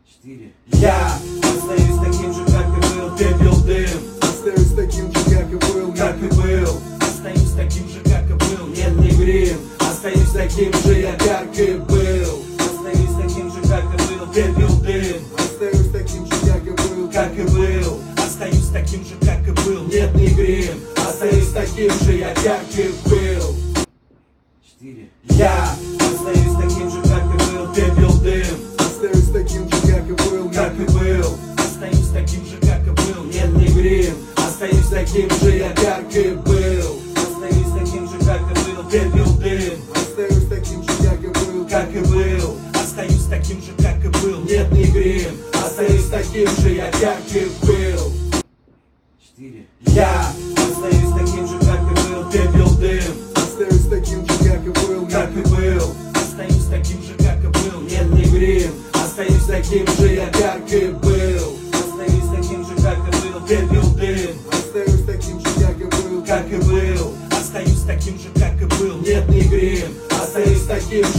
4. Я остаюсь таким же, как и был, пепел, дым. Остаюсь таким же, как и был, как и был. Остаюсь таким же, как и был, нет, не грим. Остаюсь таким же, я как и был. Остаюсь таким же, как и был, пепел, дым. Остаюсь таким же, как и был, как и был. Остаюсь таким же, как и был, нет, не грим. Остаюсь таким же, я как и был. 4. Я остаюсь таким же, как и был, пепел, дым. Остаюсь таким же, как и был, как и был. Остаюсь таким же, как и был, нет, не грим. Остаюсь таким же, я как и был. Остаюсь таким же, как и был, пепел, дым. Остаюсь таким же, как и был, как и был. Остаюсь таким же, как и был, нет, не грим. Остаюсь таким же, я как и был. 4. Я остаюсь таким же, как и был, пепел, дым. Остаюсь таким же, как и был, как и был. Остаюсь таким же, как и был, нет, не грим. Остаюсь таким же, я как и был. Остаюсь таким же, как и был, пепел, дым. Остаюсь таким же, как и был, как и был. Остаюсь таким же, как и был, нет, не грим. Остаюсь таким же.